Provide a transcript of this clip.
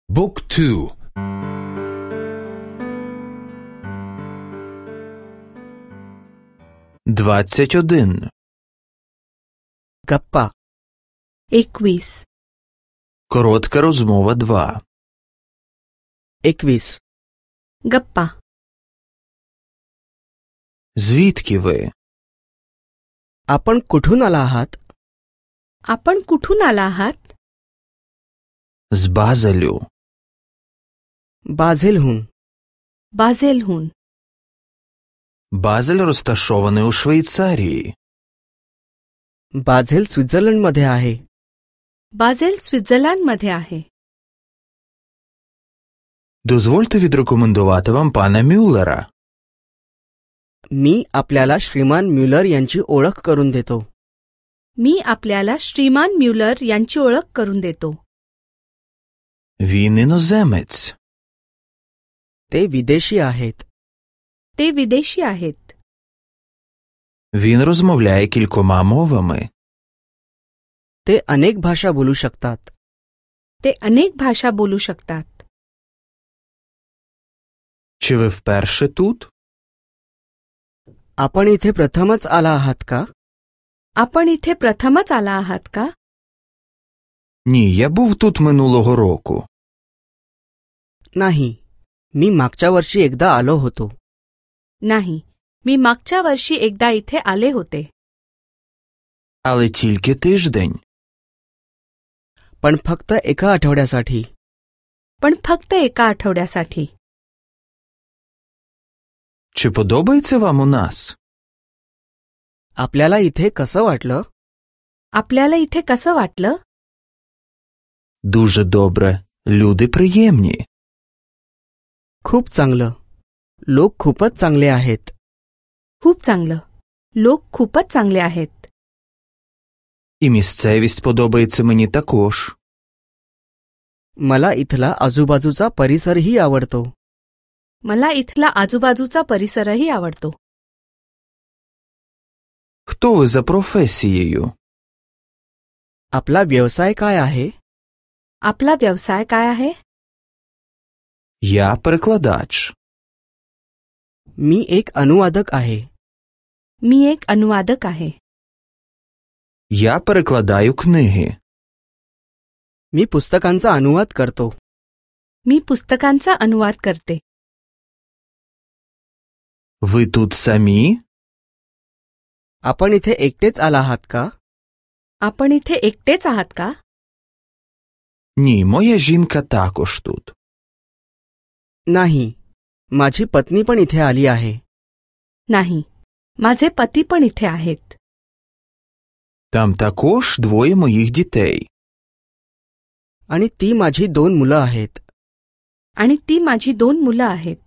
Book 2. 21. गप्पा 21. Коротка розмова 2. 21. गप्पा. Звідки ви? आपण कुठून आला आहात? आपण कुठून आला आहात? З Базелю. बाझेलहून. बाझेलहून. Базель розташований у Швейцарії. बाझेल स्वित्झर्लंडमध्ये आहे. बाझेल स्वित्झर्लंडमध्ये आहे. Дозвольте відрекомендувати вам пана Мюллера. मी आपल्याला श्रीमान म्युलर यांची ओळख करून देतो. मी आपल्याला श्रीमान म्युलर यांची ओळख करून देतो. Він іноземець. ते विदेशी आहेत. ते विदेशी आहेत. Він розмовляє кількома мовами. ते अनेक भाषा बोलू शकतात. ते अनेक भाषा बोलू शकतात. Чи ви вперше тут? आपण इथे प्रथमच आला आहात का? आपण इथे प्रथमच आला आहात का? Ні, я був тут минулого року. नाही, मी मागच्या वर्षी एकदा आलो होतो. नाही, मी मागच्या वर्षी एकदा इथे आले होते. Але тільки тиждень. पण फक्त एका आठवड्यासाठी. पण फक्त एका आठवड्यासाठी. Чи подобається вам у нас? आपल्याला इथे कसं वाटलं? आपल्याला इथे कसं वाटलं? Дуже добре. Люди приємні. खूप चांगलं. लोक खूपच चांगले आहेत. खूप चांगलं. लोक खूपच चांगले आहेत. І місцевість подобається мені також. मला इथला आजूबाजूचा परिसरही आवडतो. मला इथला आजूबाजूचा परिसरही आवडतो. Хто ви за професією? आपला व्यवसाय काय आहे? आपला व्यवसाय काय आहे? Я перекладач. मी एक अनुवादक आहे. मी एक अनुवादक आहे. Я перекладаю книги. मी पुस्तकांचा अनुवाद करतो. मी पुस्तकांचा अनुवाद करते. Ви тут самі? आपण इथे एकटेच आला आहात का? आपण इथे एकटेच आहात का? Ні, моя жінка також тут. नाही, माझी पत्नी पण इथे आली आहे. नाही, माझे पती पण इथे आहेत. Там також двоє моїх дітей. आणि ती माझी 2 मुलं आहेत. आणि ती माझी 2 मुलं आहेत.